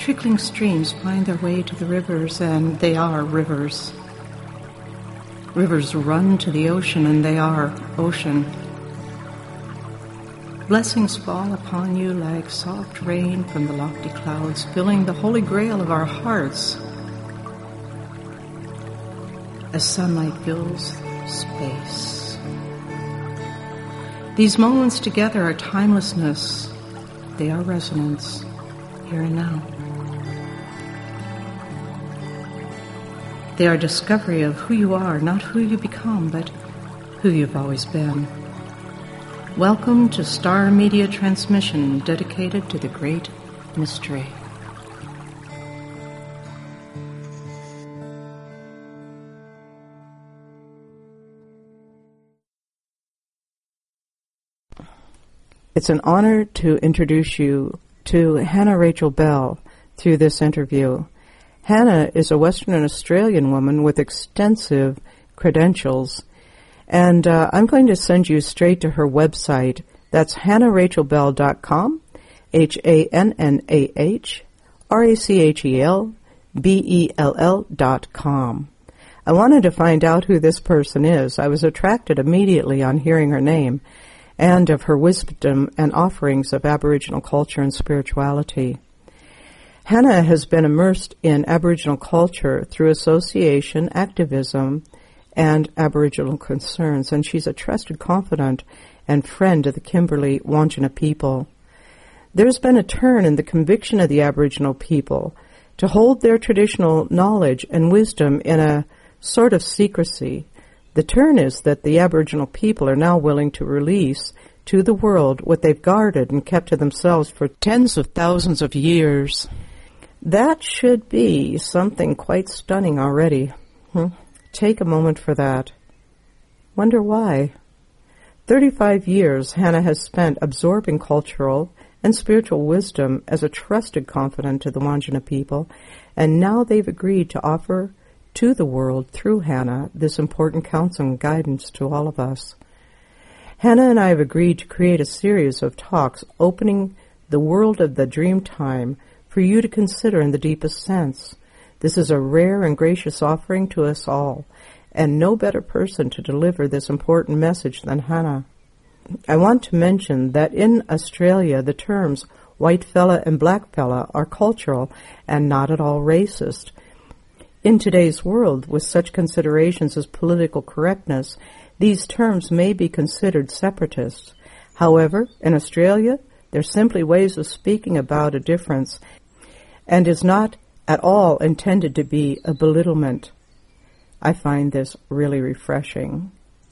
trickling streams find their way to the rivers, and they are rivers. Rivers run to the ocean, and they are ocean. Blessings fall upon you like soft rain from the lofty clouds, filling the holy grail of our hearts as sunlight fills space. These moments together are timelessness. They are resonance, here and now. They are discovery of who you are, not who you become, but who you've always been. Welcome to Star Media Transmission, dedicated to the Great Mystery. It's an honor to introduce you to Hannah Rachel Bell through this interview. Hannah is a Western Australian woman with extensive credentials, and I'm going to send you straight to her website. That's hannahRachelBell.com, HannahRachelBell.com. I wanted to find out who this person is. I was attracted immediately on hearing her name and of her wisdom and offerings of Aboriginal culture and spirituality. Hannah has been immersed in Aboriginal culture through association, activism, and Aboriginal concerns, and she's a trusted confidant and friend of the Kimberley Wandjina people. There's been a turn in the conviction of the Aboriginal people to hold their traditional knowledge and wisdom in a sort of secrecy. The turn is that the Aboriginal people are now willing to release to the world what they've guarded and kept to themselves for tens of thousands of years. That should be something quite stunning already. Take a moment for that. Wonder why? 35 years Hannah has spent absorbing cultural and spiritual wisdom as a trusted confidant to the Wandjina people, and now they've agreed to offer to the world through Hannah this important counsel and guidance to all of us. Hannah and I have agreed to create a series of talks opening the world of the dream time for you to consider in the deepest sense. This is a rare and gracious offering to us all, and no better person to deliver this important message than Hannah. I want to mention that in Australia the terms white fella and black fella are cultural and not at all racist. In today's world, with such considerations as political correctness, these terms may be considered separatist. However, in Australia, they're simply ways of speaking about a difference and is not at all intended to be a belittlement. I find this really refreshing.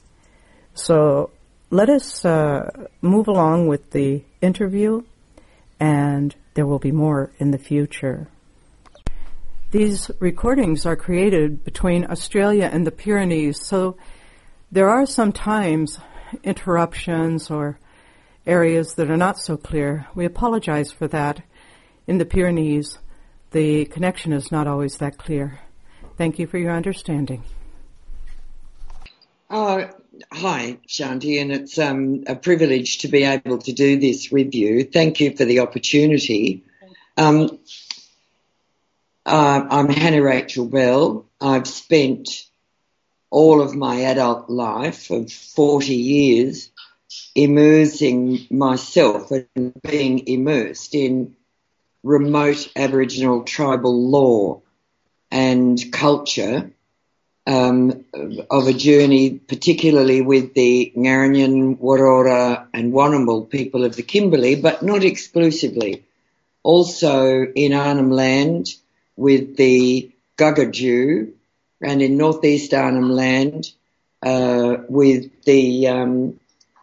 So let us move along with the interview, and there will be more in the future. These recordings are created between Australia and the Pyrenees, so there are sometimes interruptions or areas that are not so clear. We apologize for that. In the Pyrenees, the connection is not always that clear. Thank you for your understanding. Hi, Shanti, and it's a privilege to be able to do this with you. Thank you for the opportunity. I'm Hannah Rachel Bell. I've spent all of my adult life of 40 years immersing myself and being immersed in remote Aboriginal tribal lore and culture, of a journey particularly with the Ngaranyan, Warora and Warrnambool people of the Kimberley, but not exclusively. Also in Arnhem Land with the Guggerjew, and in northeast Arnhem Land with the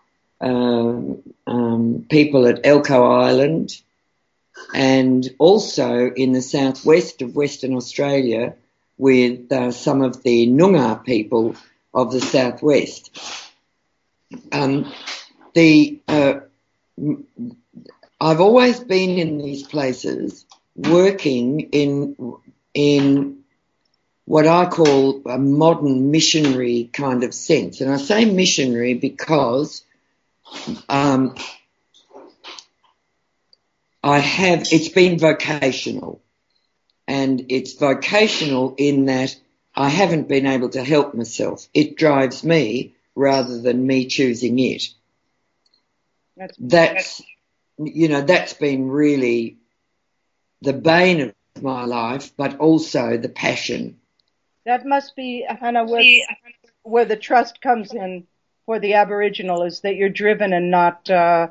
people at Elcho Island, and also in the southwest of Western Australia with some of the Noongar people of the southwest. I've always been in these places working in what I call a modern missionary kind of sense. And I say missionary because it's been vocational. and it's vocational in that I haven't been able to help myself. It drives me rather than me choosing it. That's been really the bane of my life, but also the passion. That must be, Hannah, where the trust comes in for the Aboriginal, is that you're driven and not,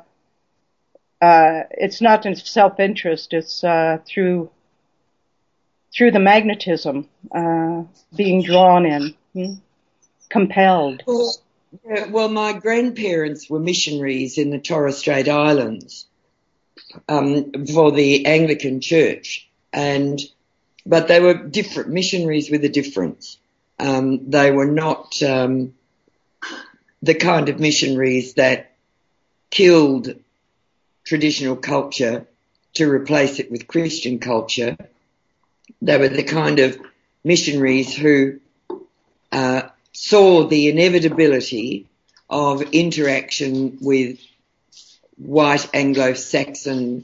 it's not in self-interest, it's through the magnetism, being drawn in, compelled. Well, my grandparents were missionaries in the Torres Strait Islands for the Anglican Church, but they were different missionaries with a difference. They were not the kind of missionaries that killed traditional culture to replace it with Christian culture. They were the kind of missionaries who saw the inevitability of interaction with white Anglo-Saxon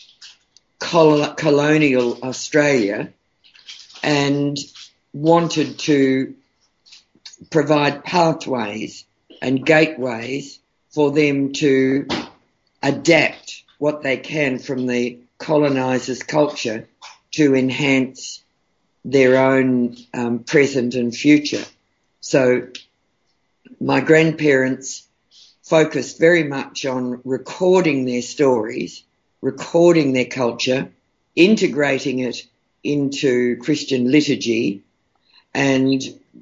colonial Australia and wanted to provide pathways and gateways for them to adapt what they can from the colonisers' culture to enhance their own present and future. So my grandparents focused very much on recording their stories, recording their culture, integrating it into Christian liturgy, and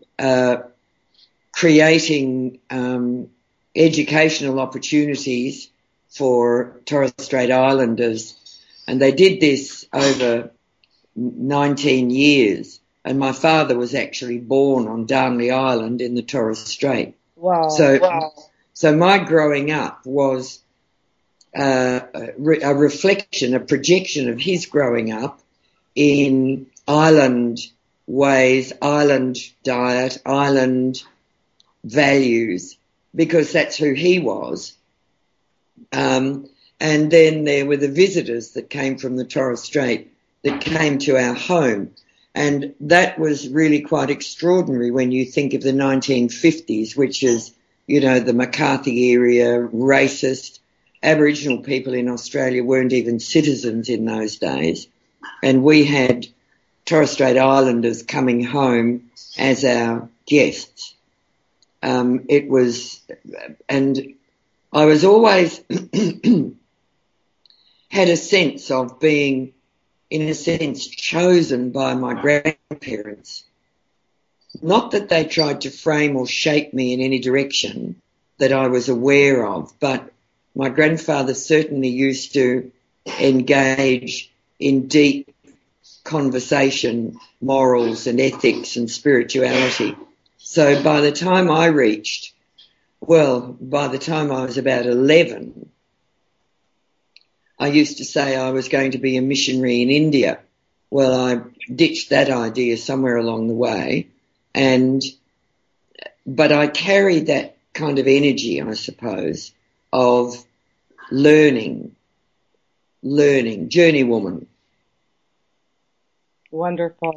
creating educational opportunities for Torres Strait Islanders. And they did this over 19 years. And my father was actually born on Darnley Island in the Torres Strait. Wow. So my growing up was a reflection, a projection of his growing up in island ways, island diet, island values, because that's who he was. And then there were the visitors that came from the Torres Strait that came to our home. And that was really quite extraordinary when you think of the 1950s, which is, the McCarthy area, racist. Aboriginal people in Australia weren't even citizens in those days. And we had Torres Strait Islanders coming home as our guests. And I was always had a sense of being, in a sense, chosen by my grandparents. Not that they tried to frame or shape me in any direction that I was aware of, but my grandfather certainly used to engage in deep conversation, morals and ethics and spirituality. So by the time I was about 11, I used to say I was going to be a missionary in India. Well, I ditched that idea somewhere along the way, but I carried that kind of energy, I suppose, of learning, journeywoman. Wonderful.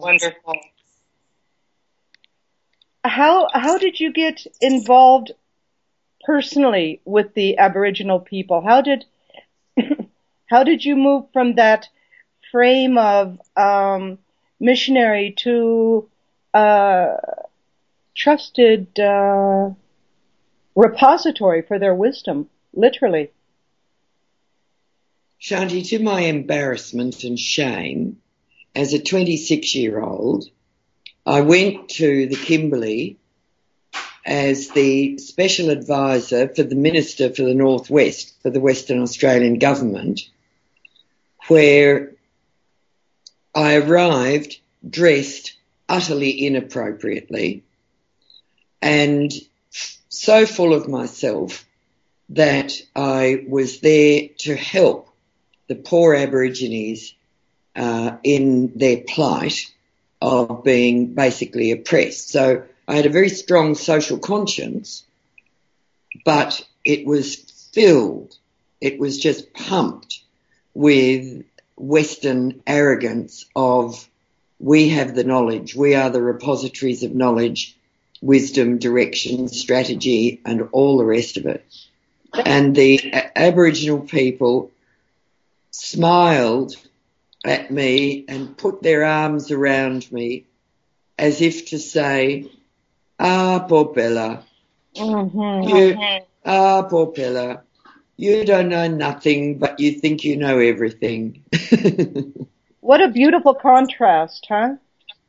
How did you get involved personally with the Aboriginal people? How did you move from that frame of missionary to trusted repository for their wisdom, literally? Shanti, to my embarrassment and shame, as a 26-year-old, I went to the Kimberley as the special advisor for the Minister for the Northwest for the Western Australian Government, where I arrived dressed utterly inappropriately and so full of myself that I was there to help the poor Aborigines in their plight of being basically oppressed. So I had a very strong social conscience, but it was just pumped with Western arrogance of we have the knowledge. We are the repositories of knowledge, wisdom, direction, strategy, and all the rest of it. And the Aboriginal people smiled at me and put their arms around me as if to say, poor Bella, poor Bella, you don't know nothing, but you think you know everything. What a beautiful contrast, huh?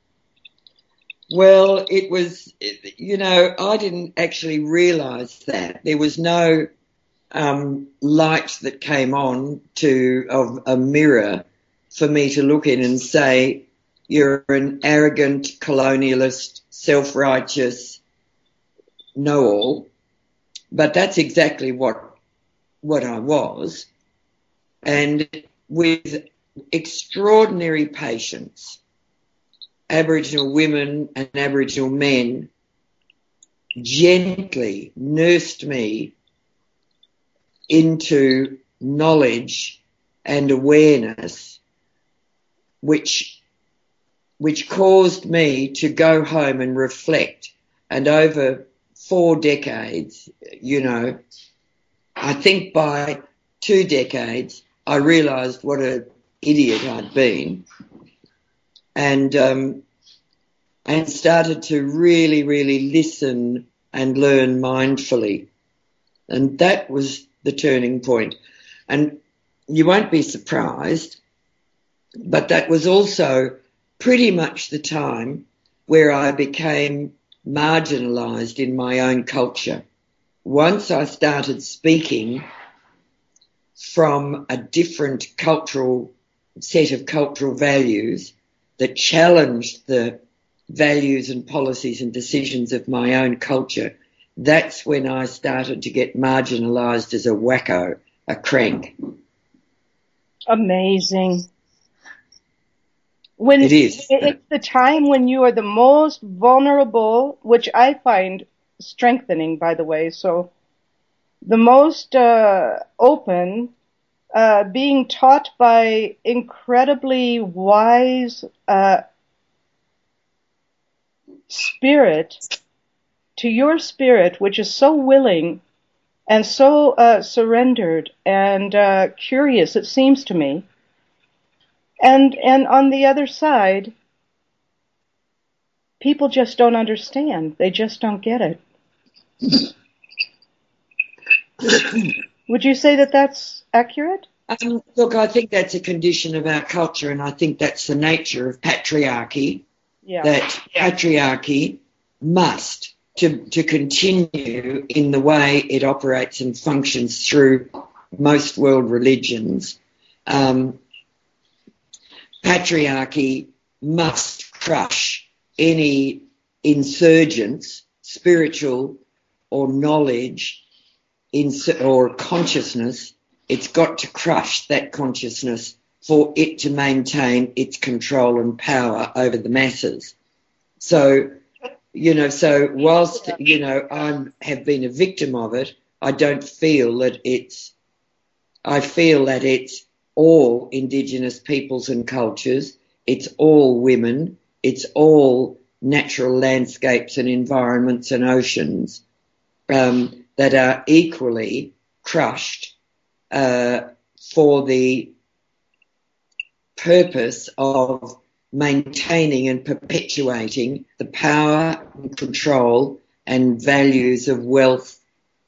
Well, it was, I didn't actually realise that. There was no light that came on of a mirror for me to look in and say, you're an arrogant, colonialist, self-righteous know-all. But that's exactly what I was. And with extraordinary patience, Aboriginal women and Aboriginal men gently nursed me into knowledge and awareness, which caused me to go home and reflect. And over 4 decades, I think by 2 decades, I realised what an idiot I'd been, and started to really, really listen and learn mindfully. And that was the turning point. And you won't be surprised, but that was also pretty much the time where I became marginalised in my own culture. Once I started speaking from a different set of cultural values that challenged the values and policies and decisions of my own culture, that's when I started to get marginalised as a wacko, a crank. Amazing. It is. It's the time when you are the most vulnerable, which I find strengthening, by the way. So the most open, being taught by incredibly wise spirit, to your spirit, which is so willing and so surrendered and curious, it seems to me. And on the other side, people just don't understand. They just don't get it. Would you say that that's accurate? Look, I think that's a condition of our culture, and I think that's the nature of patriarchy. Yeah. That patriarchy must, to continue in the way it operates and functions through most world religions, patriarchy must crush any insurgence, spiritual or knowledge or consciousness. It's got to crush that consciousness for it to maintain its control and power over the masses. So, whilst, I have been a victim of it, I don't feel that I feel that it's all Indigenous peoples and cultures, it's all women, it's all natural landscapes and environments and oceans that are equally crushed for the purpose of maintaining and perpetuating the power and control and values of wealth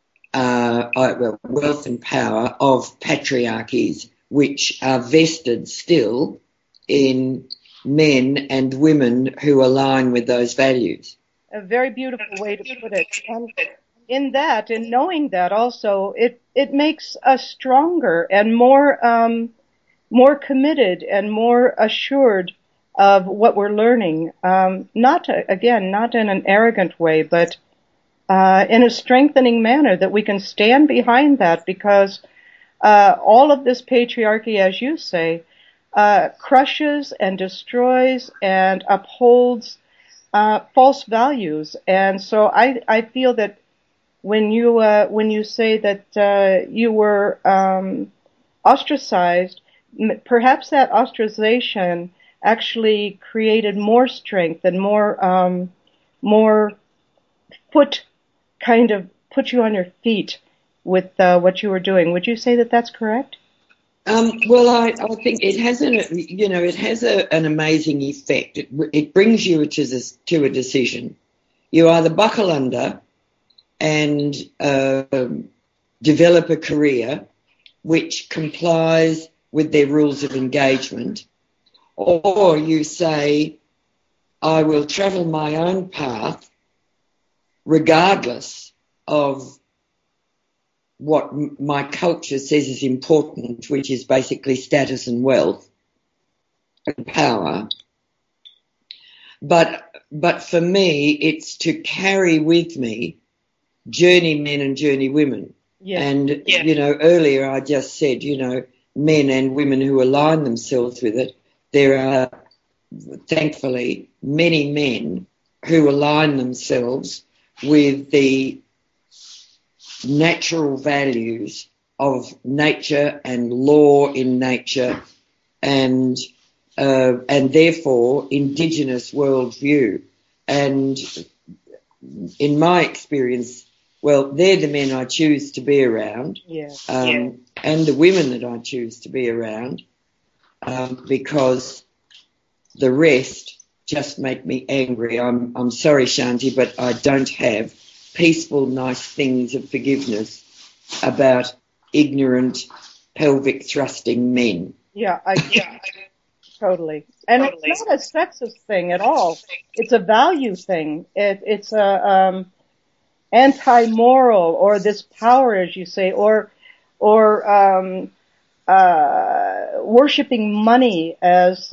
and power of patriarchies, which are vested still in men and women who align with those values. A very beautiful way to put it. And in knowing that also, it makes us stronger and more committed and more assured of what we're learning. Not in an arrogant way, but in a strengthening manner, that we can stand behind that, because all of this patriarchy, as you say, crushes and destroys and upholds false values. And so I feel that when you say that you were ostracized, perhaps that ostracization actually created more strength and more put you on your feet with what you were doing. Would you say that that's correct? Well, I think it has an amazing effect. It brings you to a decision. You either buckle under and develop a career which complies with their rules of engagement, or you say, I will travel my own path regardless of what my culture says is important, which is basically status and wealth and power. But for me, it's to carry with me journeymen and journeywomen. Yeah. And, earlier I just said, men and women who align themselves with it. There are, thankfully, many men who align themselves with the natural values of nature and law in nature and therefore indigenous worldview. And in my experience, well, they're the men I choose to be around, and the women that I choose to be around, because the rest just make me angry. I'm sorry, Shanti, but I don't have peaceful, nice things of forgiveness about ignorant, pelvic thrusting men. Yeah, totally. And it's not a sexist thing at all. It's a value thing. It's a anti-moral, or this power, as you say, or worshipping money as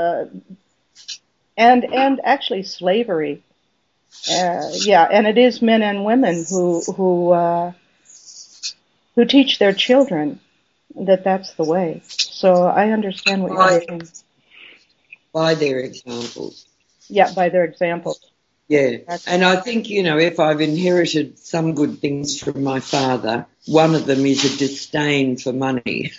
and actually slavery. And it is men and women who teach their children that that's the way. So I understand what you're saying. By their examples. Yeah, by their examples. Yeah, and I think, if I've inherited some good things from my father, one of them is a disdain for money.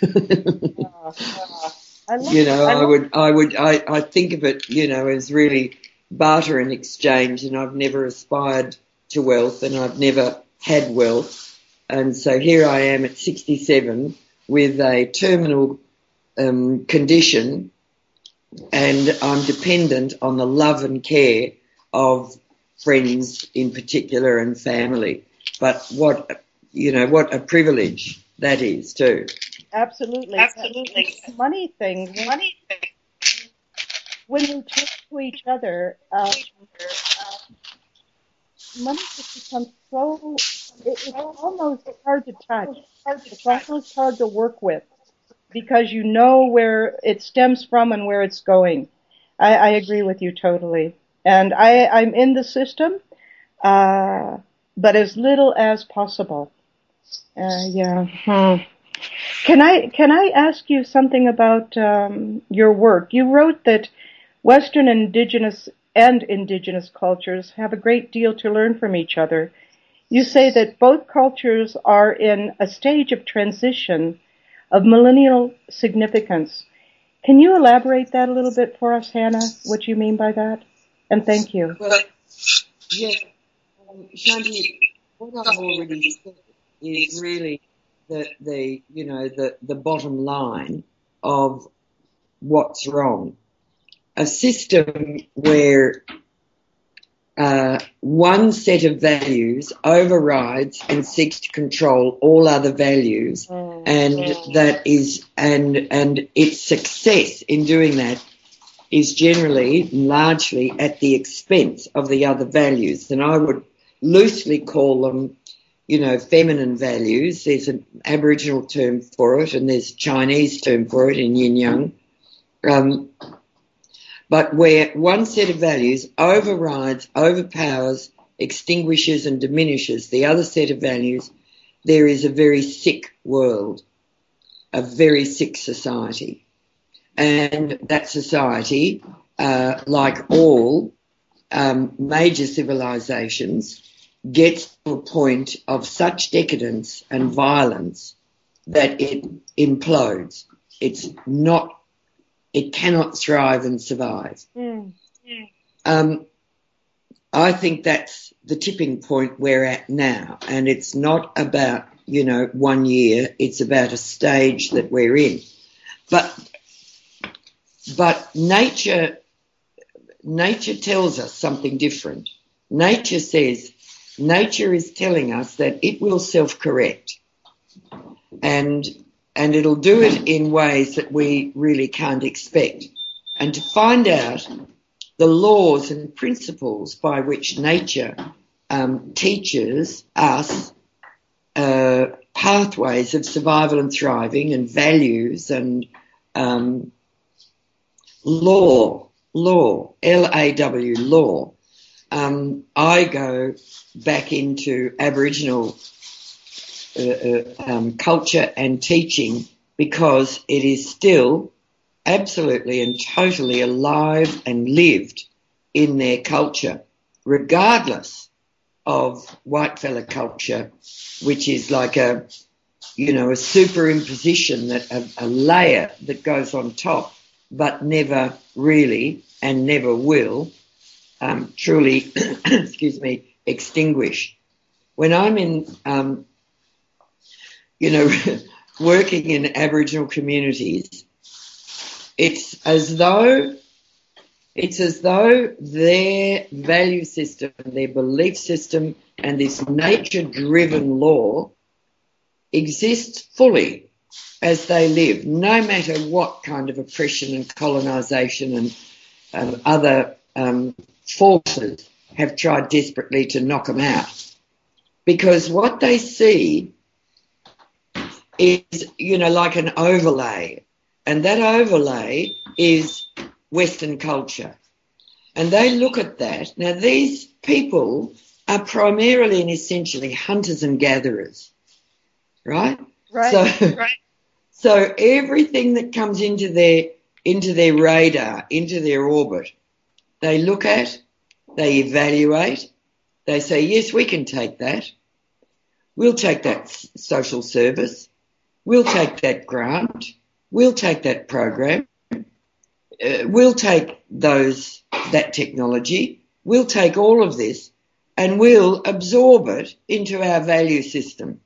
I think of it, as really barter and exchange, and I've never aspired to wealth and I've never had wealth. And so here I am at 67 with a terminal condition, and I'm dependent on the love and care of friends in particular and family. But what a privilege that is too. Absolutely. Money thing. When you talk to each other, money just becomes so, it's almost hard to touch. It's almost hard to work with because you know where it stems from and where it's going. I agree with you totally. And I'm in the system, but as little as possible. Can I ask you something about your work? You wrote that Western indigenous cultures have a great deal to learn from each other. You say that both cultures are in a stage of transition of millennial significance. Can you elaborate that a little bit for us, Hannah, what you mean by that? And thank you. Well, Shanti, what I've already said is really the bottom line of what's wrong. A system where one set of values overrides and seeks to control all other values, and its success in doing that is generally largely at the expense of the other values. And I would loosely call them, feminine values. There's an Aboriginal term for it, and there's a Chinese term for it in Yin Yang. But where one set of values overrides, overpowers, extinguishes and diminishes the other set of values, there is a very sick world, a very sick society. And that society, like all major civilizations, gets to a point of such decadence and violence that it implodes. It's not it cannot thrive and survive. Mm. I think that's the tipping point we're at now, and it's not about, 1 year, it's about a stage that we're in. But nature tells us something different. Nature is telling us that it will self-correct, and it'll do it in ways that we really can't expect. And to find out the laws and principles by which nature teaches us pathways of survival and thriving and values and law, L-A-W, law. I go back into Aboriginal culture and teaching because it is still absolutely and totally alive and lived in their culture, regardless of whitefella culture, which is like a superimposition, that a layer that goes on top, but never really and never will truly, extinguish. When I'm in, working in Aboriginal communities, it's as though their value system, their belief system, and this nature-driven law exists fully as they live, no matter what kind of oppression and colonisation and other forces have tried desperately to knock them out. Because what they see is, like an overlay, and that overlay is Western culture. And they look at that. Now, these people are primarily and essentially hunters and gatherers, right? Right. So everything that comes into their radar, into their orbit, they look at, they evaluate, they say, yes, we can take that. We'll take that social service. We'll take that grant. We'll take that program. We'll take that technology. We'll take all of this and we'll absorb it into our value system.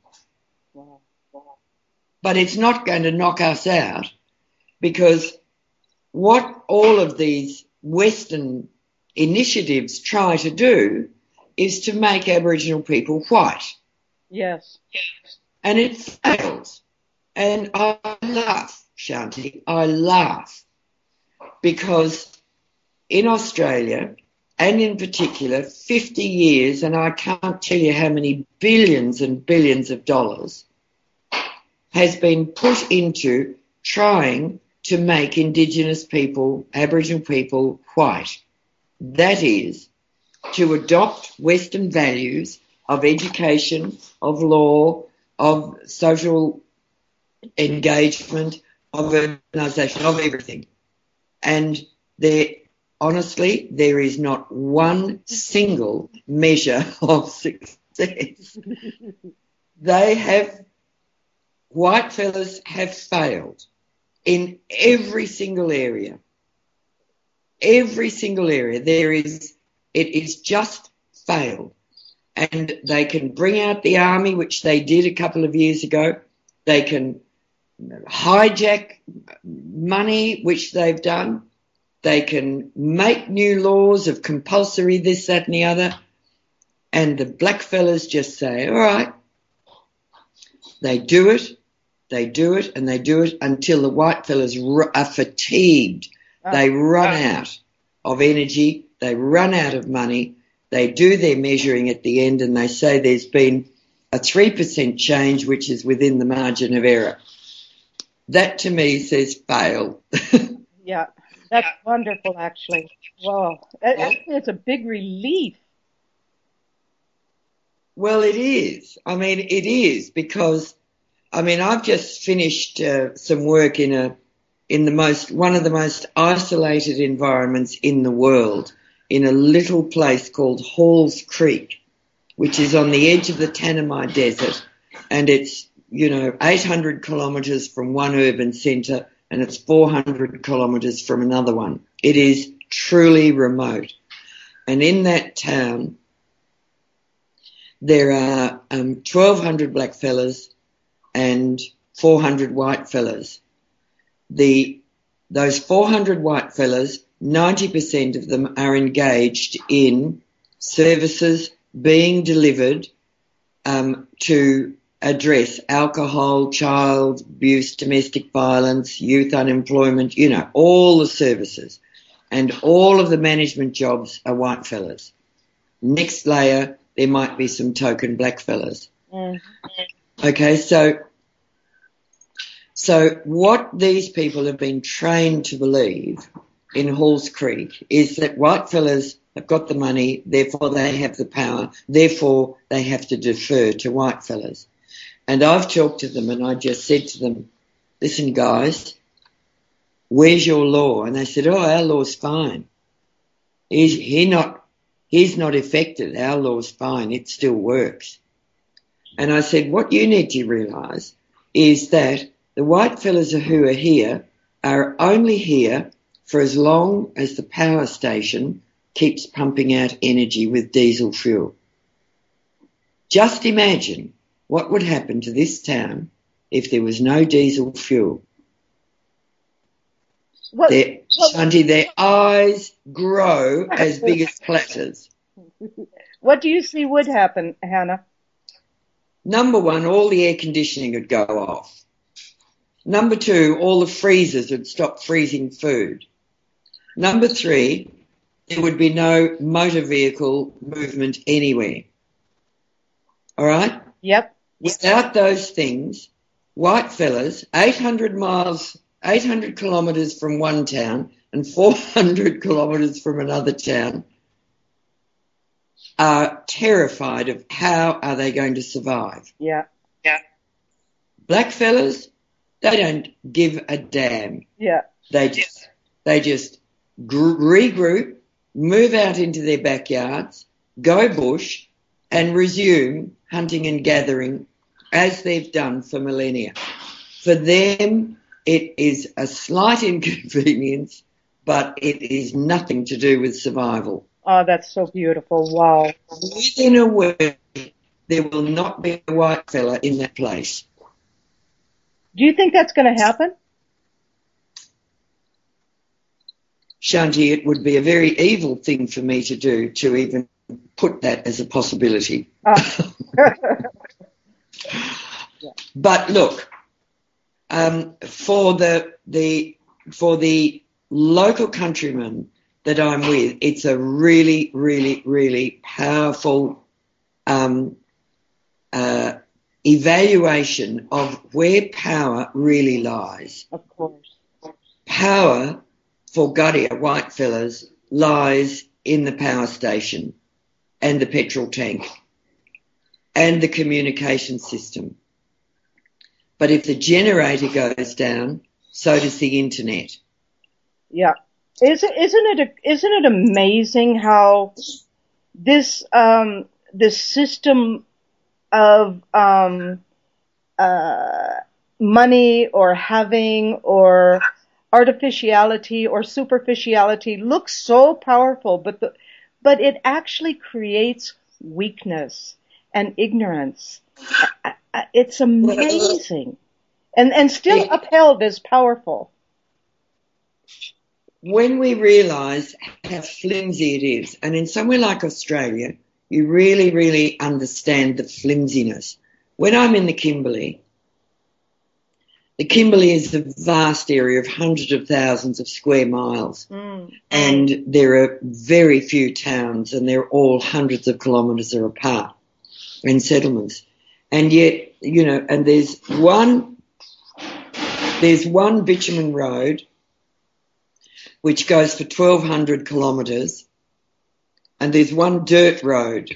But it's not going to knock us out, because what all of these Western initiatives try to do is to make Aboriginal people white. Yes. And it fails. And I laugh, Shanti, I laugh, because in Australia, and in particular 50 years, and I can't tell you how many billions and billions of dollars, has been put into trying to make Indigenous people, Aboriginal people, white. That is, to adopt Western values of education, of law, of social engagement, of organisation, of everything. And honestly, there is not one single measure of success. White fellas have failed in every single area. Every single area. It is just failed. And they can bring out the army, which they did a couple of years ago. They can hijack money, which they've done. They can make new laws of compulsory this, that and the other. And the black fellas just say, all right. They do it, and they do it until the white fellas are fatigued. They run out of energy. They run out of money. They do their measuring at the end, and they say there's been a 3% change, which is within the margin of error. That to me says fail. Yeah, that's wonderful, actually. Wow. It's a big relief. Well, it is. I mean, it is, because, I've just finished some work in one of the most isolated environments in the world, in a little place called Halls Creek, which is on the edge of the Tanami Desert, and it's 800 kilometres from one urban centre and it's 400 kilometres from another one. It is truly remote. And in that town, there are 1,200 black fellas and 400 white fellas. Those 400 white fellas, 90% of them are engaged in services being delivered to address alcohol, child abuse, domestic violence, youth unemployment, all the services. And all of the management jobs are white fellas. Next layer, there might be some token black fellas. Mm-hmm. Okay, so what these people have been trained to believe in Halls Creek is that white fellas have got the money, therefore they have the power, therefore they have to defer to white fellas. And I've talked to them and I just said to them, listen guys, where's your law? And they said, oh, our law's fine. He's not affected. Our law's fine. It still works. And I said, what you need to realise is that the white fellas who are here are only here for as long as the power station keeps pumping out energy with diesel fuel. Just imagine what would happen to this town if there was no diesel fuel. Shanti, their eyes grow as big as platters. What do you see would happen, Hannah? Number one, all the air conditioning would go off. Number two, all the freezers would stop freezing food. Number three, there would be no motor vehicle movement anywhere. All right? Yep. Without those things, white fellas, 800 kilometres from one town and 400 kilometres from another town, are terrified of how are they going to survive. Yeah. Black fellas, they don't give a damn. Yeah. They just regroup, move out into their backyards, go bush, and resume hunting and gathering as they've done for millennia. For them, it is a slight inconvenience, but it is nothing to do with survival. Oh, that's so beautiful. Wow. Within a week, there will not be a white fella in that place. Do you think that's going to happen? Shanti, it would be a very evil thing for me to do, to even put that as a possibility. But look, for the local countrymen that I'm with, it's a really, really, really powerful evaluation of where power really lies. Of course. Power for Gadiya white fellas lies in the power station and the petrol tank and the communication system. But if the generator goes down, so does the internet. Yeah. Isn't it amazing how this system of money or having or artificiality or superficiality looks so powerful, but it actually creates weakness and ignorance. It's amazing, and still upheld as powerful. When we realise how flimsy it is, and in somewhere like Australia, you really, really understand the flimsiness. When I'm in the Kimberley is a vast area of hundreds of thousands of square miles, and there are very few towns, and they're all hundreds of kilometres apart, and settlements. And yet, and there's one bitumen road which goes for 1,200 kilometres, and there's one dirt road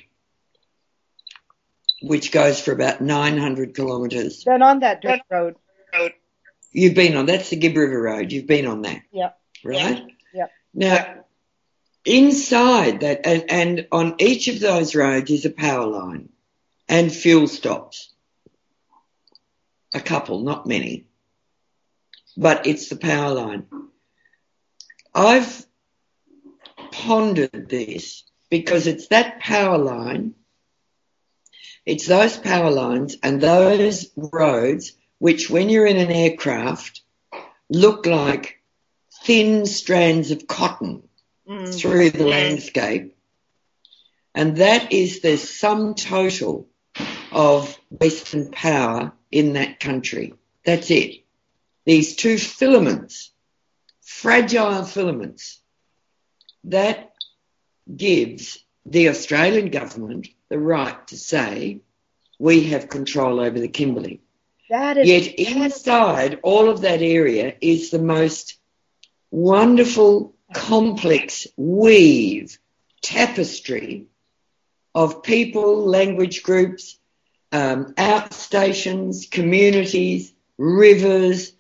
which goes for about 900 kilometres. Then on that dirt road. You've been on, that's the Gibb River Road, you've been on that. Yeah. Right? Yeah. Now, inside that, and on each of those roads is a power line and fuel stops. A couple, not many. but it's the power line. I've pondered this because it's that power line, it's those power lines and those roads which, when you're in an aircraft, look like thin strands of cotton through the landscape. And that is the sum total of Western power in that country. That's it. These two filaments, fragile filaments, that gives the Australian government the right to say we have control over the Kimberley. Yet inside all of that area is the most wonderful, complex weave, tapestry of people, language groups, outstations, communities, rivers,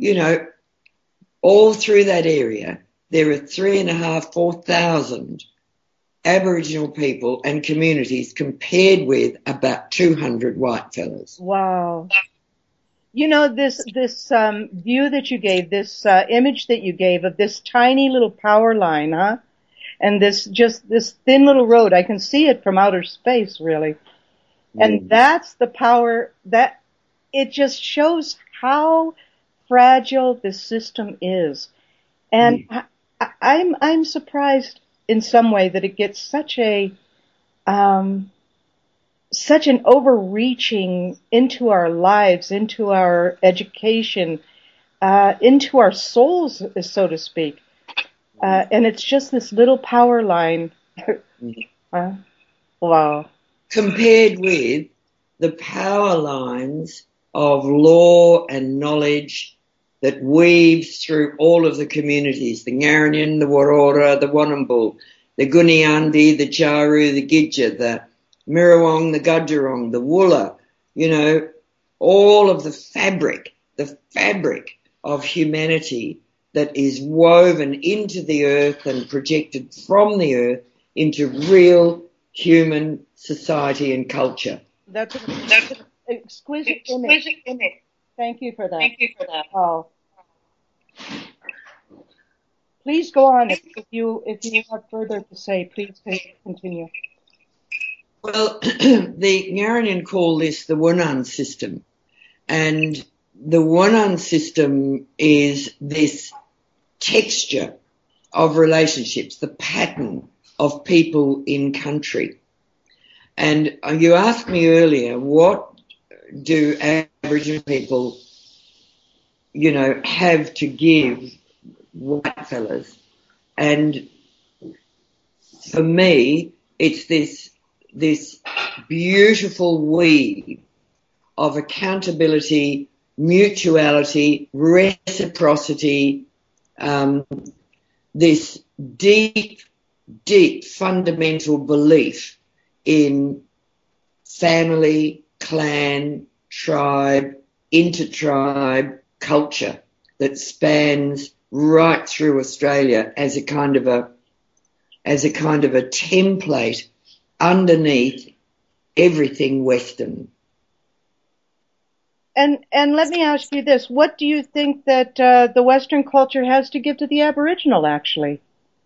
all through that area. There are 3,500, 4,000 Aboriginal people and communities compared with about 200 white fellas. Wow. This view that you gave, this image that you gave of this tiny little power line, huh? And this thin little road, I can see it from outer space, really. And that's the power that it just shows how fragile this system is. And I'm surprised in some way that it gets such an overreaching into our lives, into our education, into our souls, so to speak. And it's just this little power line. Wow. Compared with the power lines of law and knowledge that weaves through all of the communities, the Ngarrindjin, the Warora, the Warrnambool, the Gooniyandi, the Jaru, the Gidja, the Mirawong, the Gudgerong, the Woola, all of the fabric of humanity that is woven into the earth and projected from the earth into real human society and culture. That's an exquisite image. Thank you for that. Oh. Please go on. If you have further to say, please continue. Well, the Ngarrindjin call this the Wunan system. And the Wunan system is this texture of relationships, the pattern of people in country. And you asked me earlier, what do Aboriginal people, have to give white fellas? And for me, it's this beautiful weave of accountability, mutuality, reciprocity, this deep, deep fundamental belief in family, clan, tribe, intertribe culture that spans right through Australia as a kind of a template underneath everything Western. And let me ask you this: what do you think that the Western culture has to give to the Aboriginal, actually?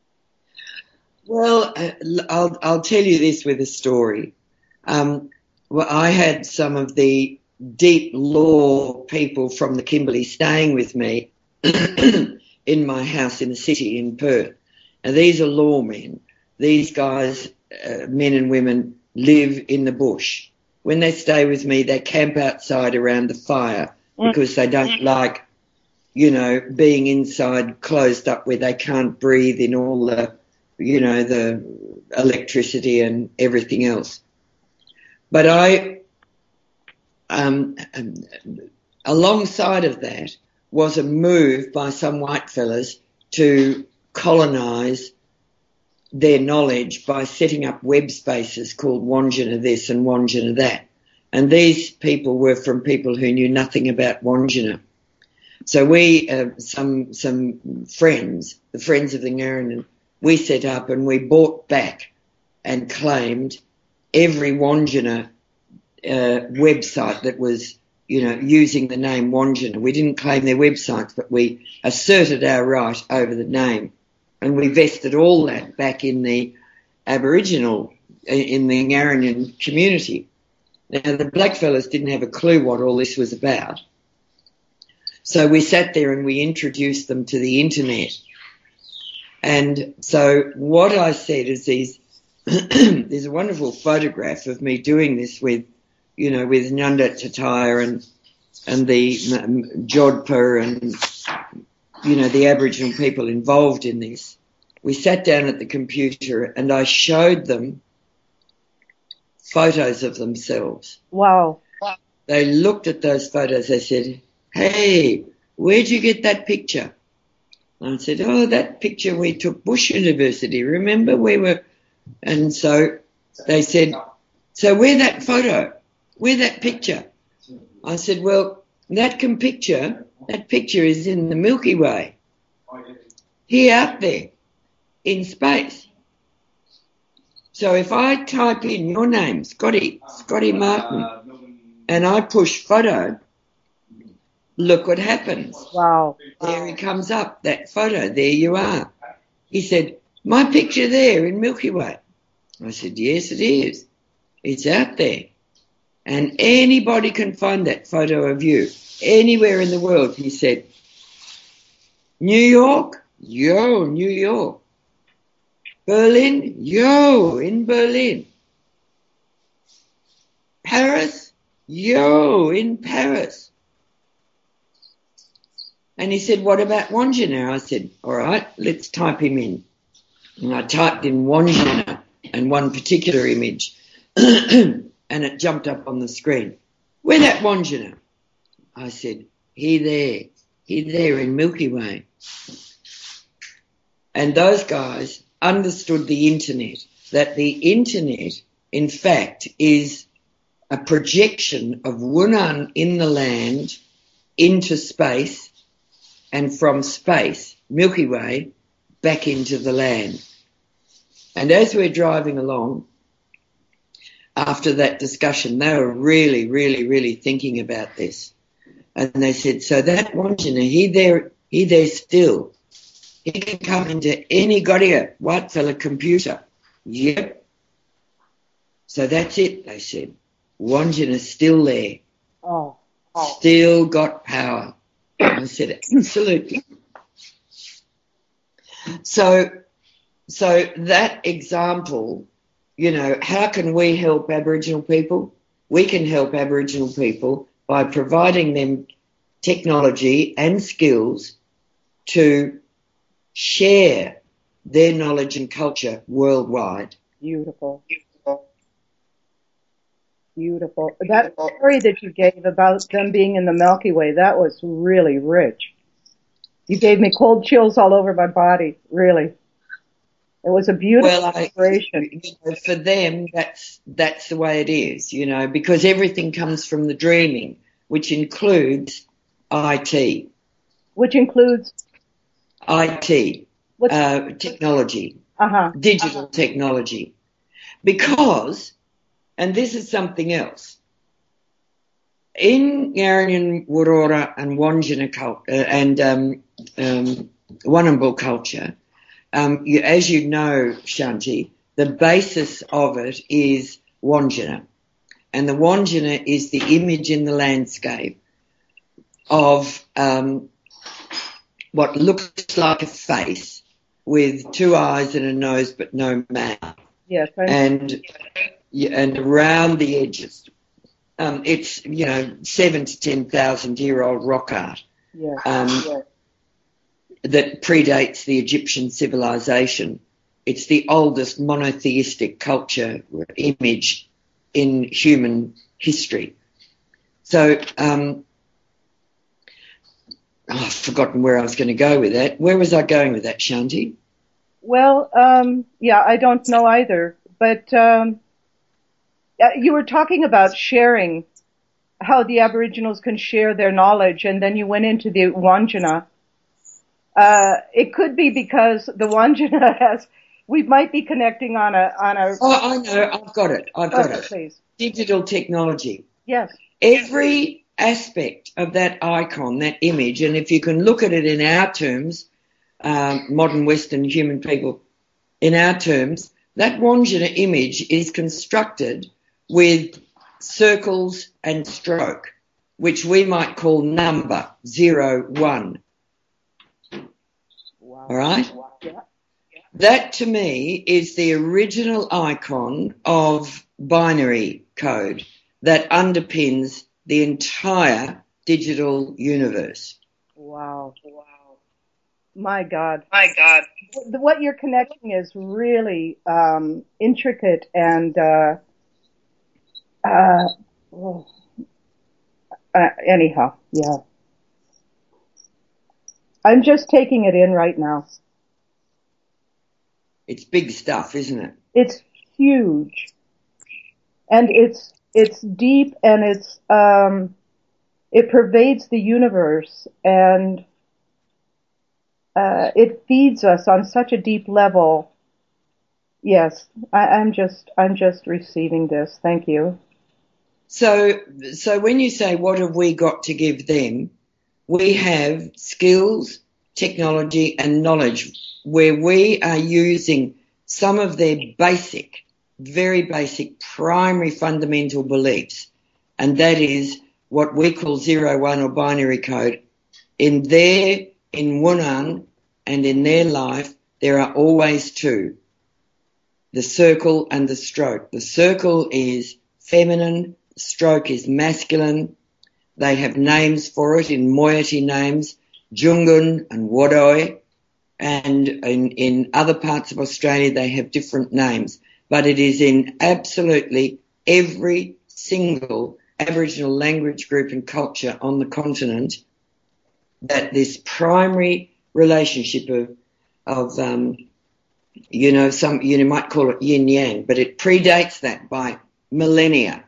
Well, I'll tell you this with a story. I had some of the deep law people from the Kimberley staying with me in my house in the city in Perth. And these are lawmen. These guys, men and women, live in the bush. When they stay with me, they camp outside around the fire because they don't like, being inside closed up where they can't breathe in all the, the electricity and everything else. But alongside of that was a move by some white fellas to colonise their knowledge by setting up web spaces called Wandjina this and Wandjina that. And these people were from people who knew nothing about Wandjina. So we, some friends, the Friends of the Ngarrindjin, we set up and we bought back and claimed every Wandjina website that was, using the name Wandjina. We didn't claim their websites, but we asserted our right over the name. And we vested all that back in the Aboriginal, in the Ngarrindjin community. Now, the blackfellas didn't have a clue what all this was about. So we sat there and we introduced them to the internet. And so what I said is there's a wonderful photograph of me doing this with Nundat Tataya and the Jodhpur and, the Aboriginal people involved in this. We sat down at the computer and I showed them photos of themselves. Wow. They looked at those photos. They said, "Hey, where'd you get that picture?" And I said, "Oh, that picture we took Bush University. Remember we were..." And so they said, "So where that photo? Where that picture?" I said, "Well, that picture is in the Milky Way. Here out there, in space. So if I type in your name, Scotty Martin, and I push photo, look what happens." Wow. There he comes up, that photo, there you are. He said, "My picture there in Milky Way." I said, "Yes, it is. It's out there. And anybody can find that photo of you anywhere in the world." He said, "New York? Yo, New York. Berlin? Yo, in Berlin. Paris? Yo, in Paris." And he said, "What about Wandjina?" I said, "All right, let's type him in." And I typed in Wandjina and one particular image, and it jumped up on the screen. "Where that Wandjina?" I said, he there in Milky Way." And those guys understood the internet, that the internet, in fact, is a projection of Wunan in the land into space, and from space, Milky Way, back into the land. And as we're driving along, after that discussion, they were really, really, really thinking about this. And they said, "So that Wandjina, he there still. He can come into any Goria white fella computer." Yep. "So that's it," they said. "Wandjina's still there. Oh. Still got power." I said, "Absolutely." So that example, how can we help Aboriginal people? We can help Aboriginal people by providing them technology and skills to share their knowledge and culture worldwide. Beautiful. That story that you gave about them being in the Milky Way, that was really rich. You gave me cold chills all over my body, really. It was a beautiful inspiration. For them, that's the way it is, because everything comes from the dreaming, which includes IT. Which includes? IT, technology, digital technology. Because, and this is something else, in Ngarrindjin, Wurrura and Wandjina and Wanambul culture, as you know, Shanti, the basis of it is Wandjina. And the Wandjina is the image in the landscape of what looks like a face with two eyes and a nose but no mouth. Yes. And around the edges. It's, 7,000 to 10,000 year old rock art. Yes. That predates the Egyptian civilization. It's the oldest monotheistic culture image in human history. So, I've forgotten where I was going to go with that. Where was I going with that, Shanti? Well, I don't know either. But you were talking about sharing, how the Aboriginals can share their knowledge, and then you went into the Wandjina. It could be because the Wandjina we might be connecting on a. Oh, I know, I've got it. Please. Digital technology. Yes. Every aspect of that icon, that image, and if you can look at it in our terms, modern Western human people, in our terms, that Wandjina image is constructed with circles and stroke, which we might call number 0, 1. Wow. All right? Wow. Yeah. That to me is the original icon of binary code that underpins the entire digital universe. Wow. Wow. My God. My God. What you're connecting is really intricate and anyhow, yeah. I'm just taking it in right now. It's big stuff, isn't it? It's huge. And it's deep, and it pervades the universe, and it feeds us on such a deep level. Yes, I'm just receiving this. Thank you. So when you say what have we got to give them, we have skills, technology and knowledge where we are using some of their basic, very basic primary fundamental beliefs, and that is what we call 0, 1 or binary code. In Wunang and in their life, there are always two, the circle and the stroke. The circle is feminine, stroke is masculine. They have names for it in moiety names, Jungun and Wadoi, and in other parts of Australia they have different names. But it is in absolutely every single Aboriginal language group and culture on the continent that this primary relationship of you might call it yin yang, but it predates that by millennia,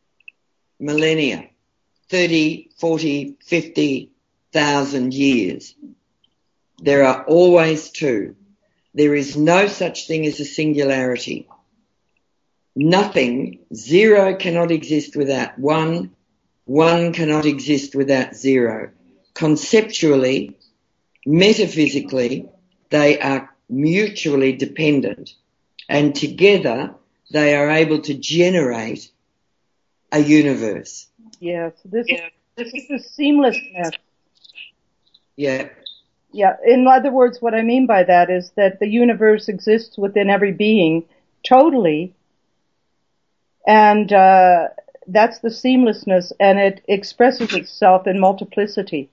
30, 40, 50,000 years. There are always two. There is no such thing as a singularity. Nothing, 0 cannot exist without 1, 1 cannot exist without 0. Conceptually, metaphysically, they are mutually dependent, and together they are able to generate a universe. Yes, this is seamlessness. Yeah. Yeah, in other words, what I mean by that is that the universe exists within every being totally, and that's the seamlessness, and it expresses itself in multiplicity.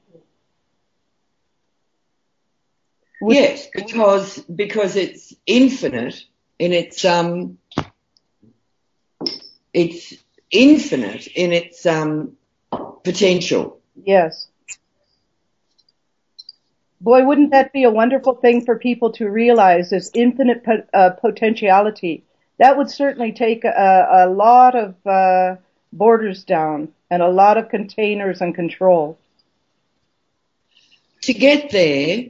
Yes, because it's infinite in its potential. Yes. Boy, wouldn't that be a wonderful thing for people to realize, this infinite potentiality. That would certainly take a lot of borders down and a lot of containers and control. To get there,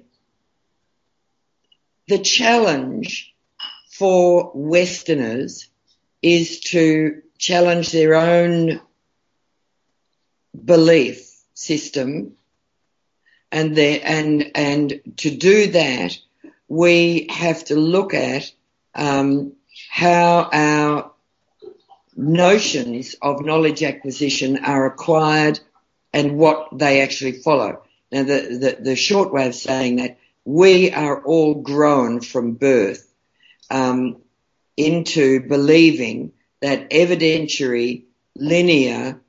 the challenge for Westerners is to challenge their own belief system, and to do that, we have to look at how our notions of knowledge acquisition are acquired and what they actually follow. Now, the short way of saying that, we are all grown from birth into believing that evidentiary, linear,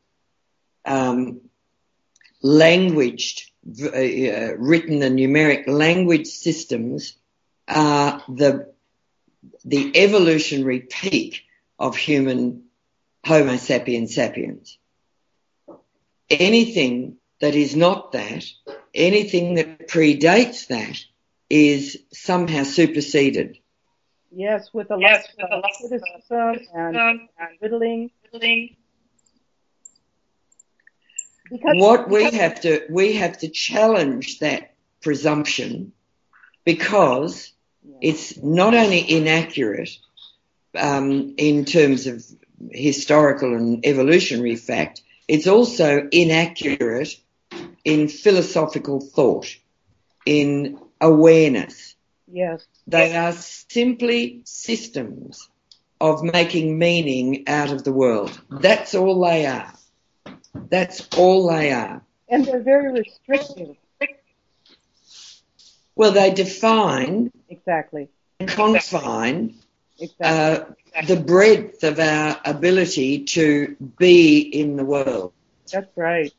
languaged, written and numeric language systems are the evolutionary peak of human Homo sapiens sapiens. Anything that is not that, anything that predates that, is somehow superseded. Yes, with a lot of criticism and riddling. What we have to challenge that presumption, because it's not only inaccurate in terms of historical and evolutionary fact, It's also inaccurate in philosophical thought, in awareness. Yes. They are simply systems of making meaning out of the world. That's all they are. That's all they are. And they're very restrictive. Well, they define Exactly. and confine Exactly. the breadth of our ability to be in the world. That's right.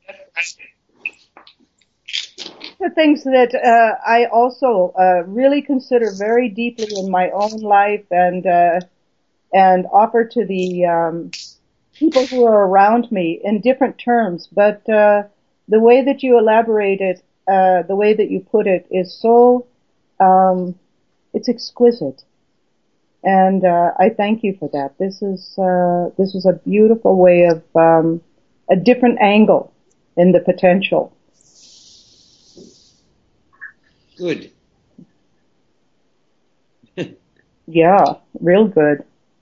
The things that I also really consider very deeply in my own life and offer to the people who are around me in different terms. But the way that you elaborate it, the way that you put it, is so it's exquisite, and I thank you for that. This is a beautiful way of a different angle in the potential. Good. Yeah, real good.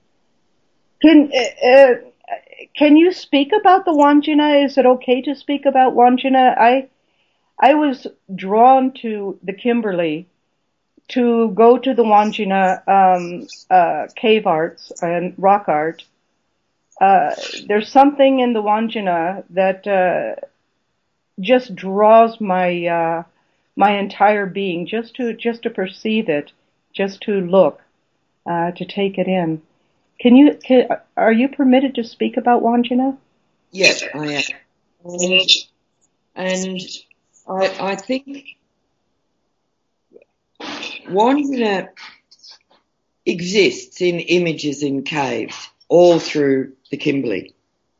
Can you speak about the Wandjina? Is it okay to speak about Wandjina? I was drawn to the Kimberley to go to the Wandjina cave arts and rock art. There's something in the Wandjina that just draws my my entire being, just to perceive it, just to look, to take it in. Are you permitted to speak about Wandjina? Yes, I am. And I think Wandjina exists in images in caves all through the Kimberley.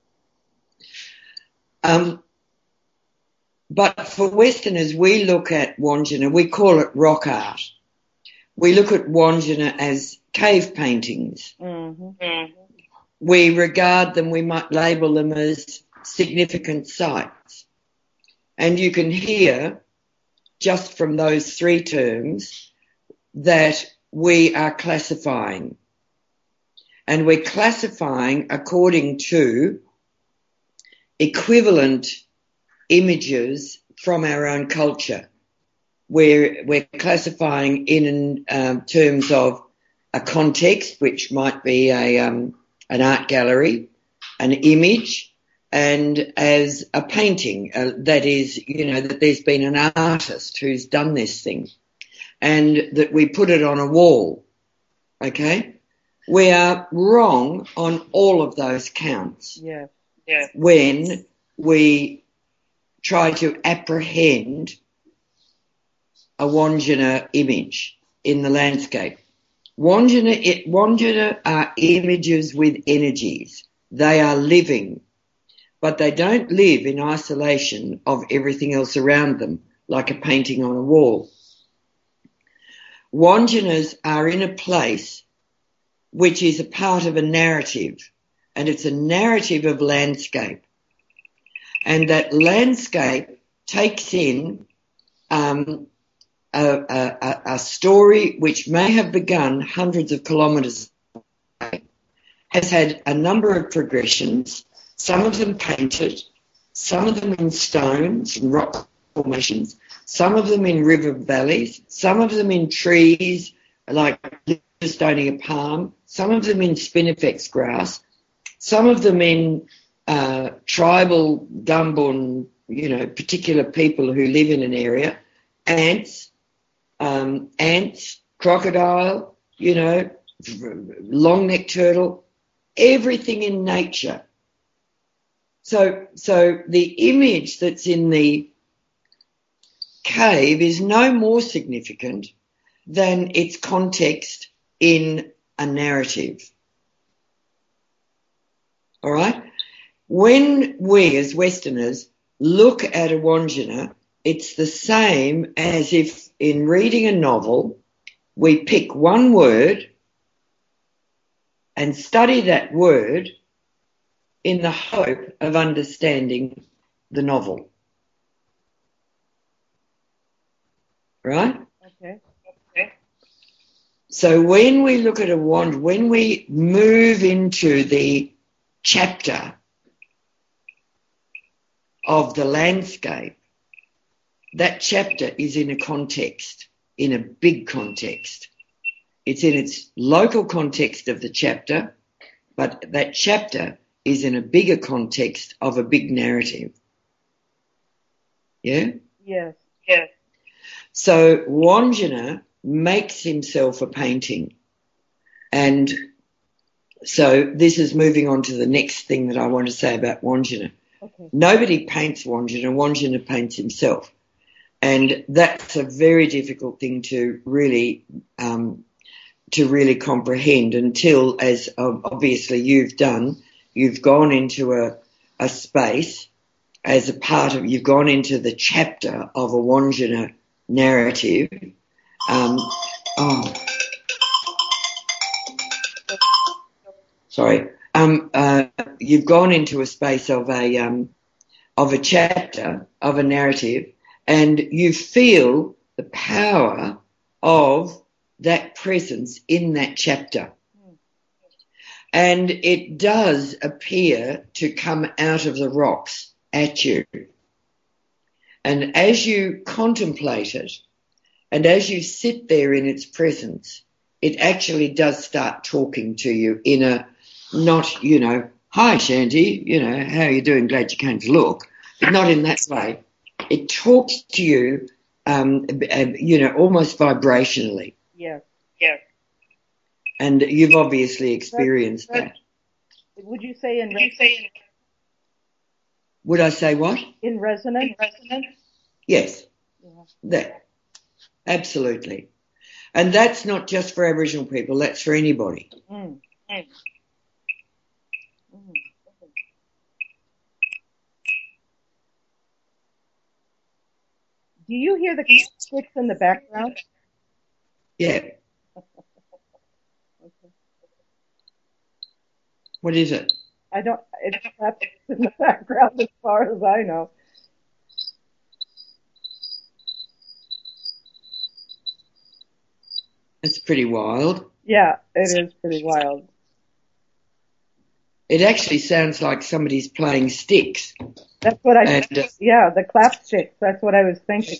But for Westerners, we look at Wandjina, we call it rock art. We look at Wandjina as cave paintings. Mm-hmm. We regard them, we might label them as significant sites. And you can hear, just from those three terms, that we are classifying. And we're classifying according to equivalent images from our own culture. We're classifying in terms of a context, which might be an art gallery, an image, and as a painting. That is, that there's been an artist who's done this thing, and that we put it on a wall. Okay, we are wrong on all of those counts. Yeah. When we try to apprehend a Wandjina image in the landscape. Wandjina are images with energies. They are living, but they don't live in isolation of everything else around them, like a painting on a wall. Wandjinas are in a place which is a part of a narrative, and it's a narrative of landscape. And that landscape takes in a story which may have begun hundreds of kilometres away, has had a number of progressions, some of them painted, some of them in stones and rock formations, some of them in river valleys, some of them in trees like Livingstonia palm, some of them in spinifex grass, some of them in tribal Gambun, particular people who live in an area, ants, crocodile, long-necked turtle, everything in nature. So the image that's in the cave is no more significant than its context in a narrative. All right? When we as Westerners look at a Wandjina, it's the same as if in reading a novel we pick one word and study that word in the hope of understanding the novel. Right? Okay. So when we look at a wand, when we move into the chapter, of the landscape, that chapter is in a context, in a big context. It's in its local context of the chapter, but that chapter is in a bigger context of a big narrative. Yeah? Yes. So Wandjina makes himself a painting. And so this is moving on to the next thing that I want to say about Wandjina. Okay. Nobody paints Wandjina. Wandjina paints himself. And that's a very difficult thing to really comprehend until, as obviously you've done, you've gone into a space as a part of, you've gone into the chapter of a Wandjina narrative. You've gone into a space of a chapter, of a narrative, and you feel the power of that presence in that chapter. And it does appear to come out of the rocks at you. And as you contemplate it, and as you sit there in its presence, it actually does start talking to you in a, not, hi Shanti, how are you doing? Glad you came to look. But not in that way. It talks to you, almost vibrationally. Yeah. And you've obviously experienced that. Would you say in Would I say what? In resonance? Yes. Yeah. That. Absolutely. And that's not just for Aboriginal people, that's for anybody. Mm. Do you hear the sticks in the background? Yeah. What is it? It's in the background as far as I know. That's pretty wild. Yeah, it is pretty wild. It actually sounds like somebody's playing sticks. That's what the clap sticks, that's what I was thinking.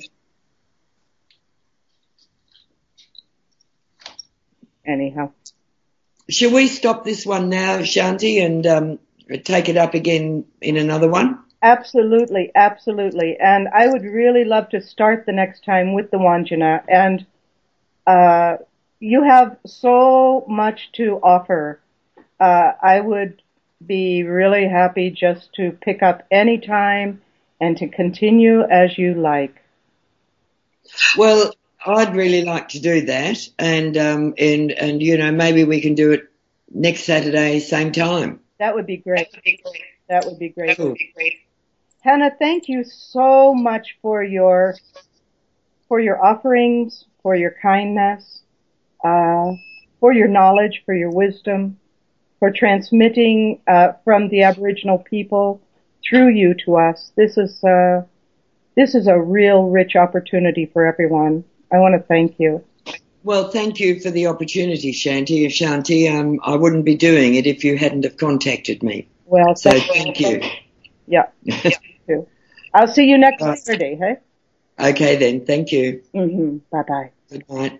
Anyhow. Shall we stop this one now, Shanti, and take it up again in another one? Absolutely. And I would really love to start the next time with the Wandjina. And you have so much to offer. I would be really happy just to pick up any time and to continue as you like. Well, I'd really like to do that, and maybe we can do it next Saturday, same time. That would be great. That would be great. Cool. Hannah, thank you so much for your offerings, for your kindness, for your knowledge, for your wisdom, for transmitting from the Aboriginal people through you to us. This is a real rich opportunity for everyone. I want to thank you. Well, thank you for the opportunity, Shanti. I wouldn't be doing it if you hadn't have contacted me. Well, so thank you. Yeah. I'll see you next Saturday, hey? Okay then, thank you. Mm-hmm. Bye-bye. Good night.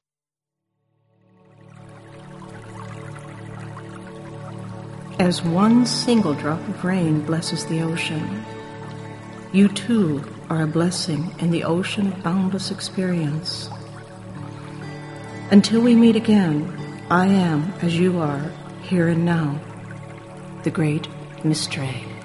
As one single drop of rain blesses the ocean, you too are a blessing in the ocean of boundless experience. Until we meet again, I am as you are, here and now, the great Mystery.